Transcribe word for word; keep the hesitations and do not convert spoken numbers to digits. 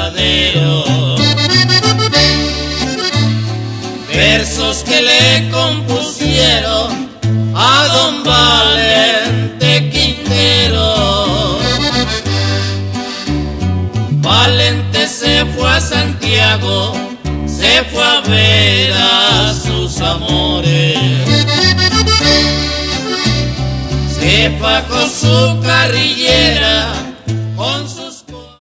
Madero. Versos que le compusieron a don Valente Quintero. Valente se fue a Santiago, se fue a ver a sus amores. Se fajó su carrillera